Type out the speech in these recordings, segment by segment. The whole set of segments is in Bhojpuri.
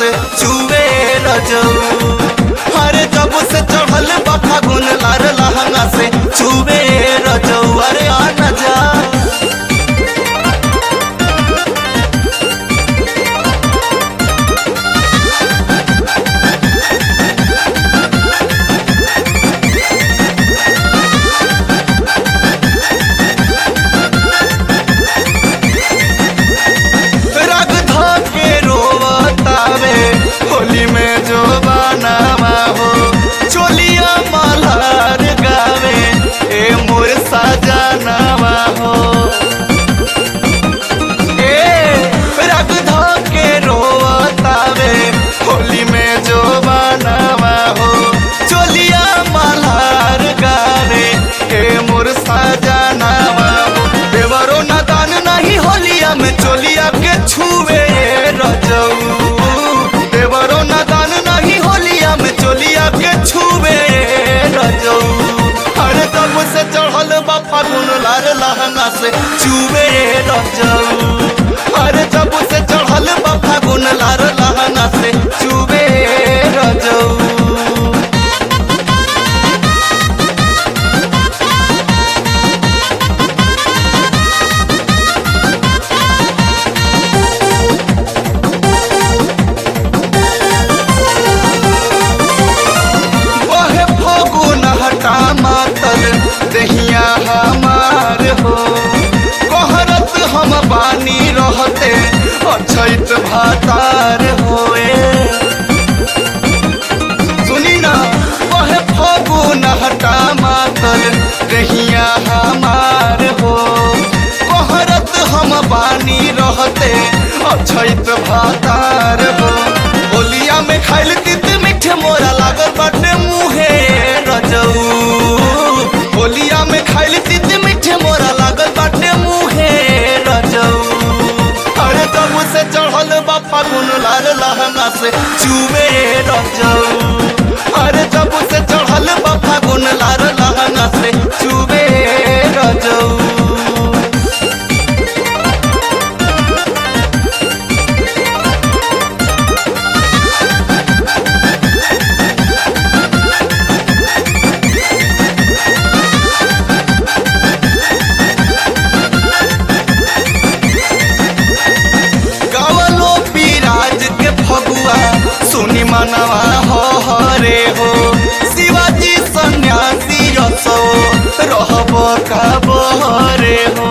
से चुवे रजऊ। अरे जब से चढ़ल बा फागुन लार लहंगा से चुवे रजऊ। अरे आ न जा होली में जो बनावा हो चोलिया मल्हार गावे ए मोर सजनावा हो। ए रग धके रोतावे होली में जो बनावा हो चोलिया मल्हार गावे ए मोर सजनावा हो। देवरो नादान नहीं होलिया में चोलिया के छुए रजऊ। देवरो नादान नहीं होलिया में चोलिया के छुवे रजऊ। अरे तब से चढ़ल बा फागुन लार लहंगा से चुवे रजऊ। अरे तब से चढ़ल बा फागुन लार लहंगा से चुवे रजऊ। मातल दहिया हमार हो कहरत हम बानी रहते अछैत भातार होए। सुनी ना वह फगुन हटा मातल दहिया हमार हो कहरत हम बानी रहते अछैत भातार हो। होलिया में खाइल तित मीठे मोरा लागल बाटे मुहे रजऊ। होलिया में खाइल तित मीठे मोरा लागल बाटे मुहे रजऊ। अरे तब से चढ़ल बा फागुन लार लहंगा से चुवे रजऊ। अरे तब से चढ़ल बा फागुन लार लहंगा से चुवे रजऊ। सुनी मनवा हो हरे हो शिवाजी सन्यासी रसो रहब का बहरे हो।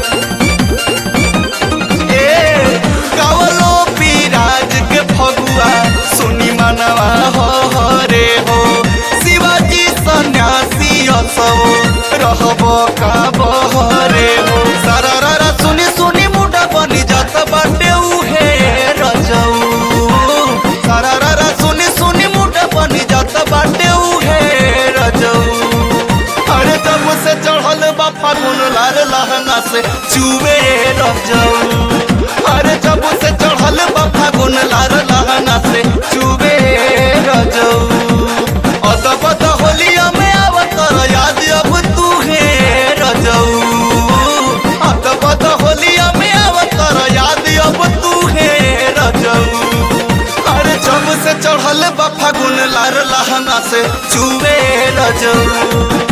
ए गावलो पीराज के फगुआ सुनी मनवा हो हरे हो शिवाजी सन्यासी रसो रहब का बहरे हो। सररा सुनी सुनी मुडा बनी जात बाटे उहे रजऊ। सररा सुनी सुनी मुडा बनी जात बाटे उहे रजऊ। अरे तब से चढ़ल बा फागुन लार लहंगा से चुवे रजऊ। अरे तब से चढ़ल बा फागुन लार लहंगा से चुवे रजऊ। अदबद होलिया में आवत याद अब तू हे रजऊ। अदबद होलिया में आवत याद अब तू हे रजऊ। जब से चढ़ल बा फागुन लार लहंगा से चुवे रजऊ।